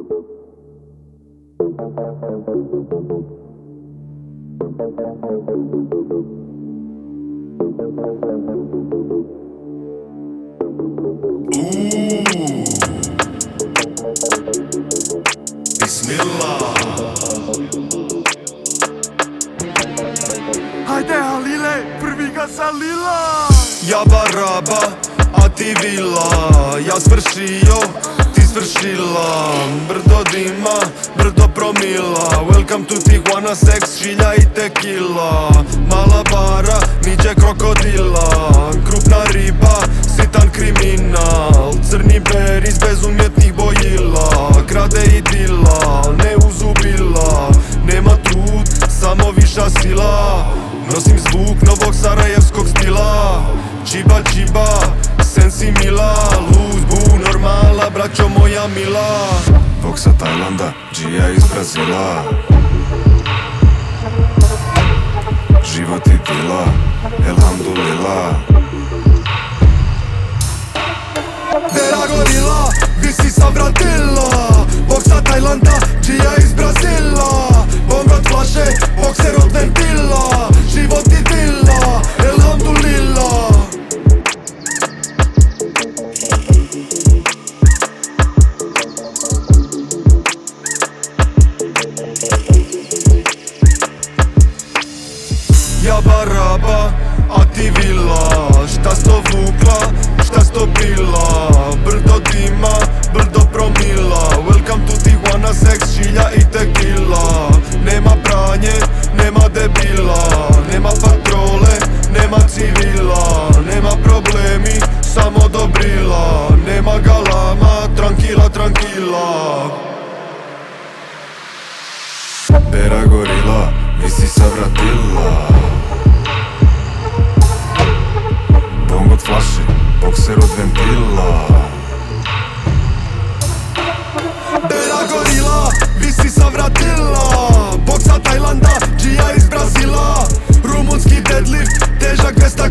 Bismillah. Hajde Halile, prvi ga zalila. Ja baraba, a ti vila. Ja svršio, ti svršila. Brdo dima, brdo promila. Welcome to Tijuana, seks, šilja i tequila. Mala bara, niđe krokodila. Krupna riba, sitan kriminal. Crni ber iz bezumjetnih bojila. Krade i dila, ne uzubila. Nema trud, samo viša sila. Nosim zvuk novog sarajevskog stila. Čiba čiba, sensi mila. Luz bu normala, braćo moja mila. Bog sa Tajlanda, džija iz Brazila. Život i dila, elhamdulillah. Vera gorila, visi sa vratila. Bog sa Tajlanda, džija iz Brazila. Bong od flaše, bokser od ventila. Život i dila, elhamdulillah. Ja baraba, a ti vila. Šta sto vukla, šta sto bila. Brdo dima, brdo promila. Welcome to Tijuana, seks, šilja i tequila. Nema pranje, nema debila. Nema patrole, nema civila. Nema problemi, samo dobrila. Nema galama, tranquila, tranquila. Bera gorila, visi sa vratila. Bong od flaše, bokser od ventila. Bela gorila, visi sa vratila. Bog sa Tajlanda, džija iz Brazila. Rumunski deadlift, težak 200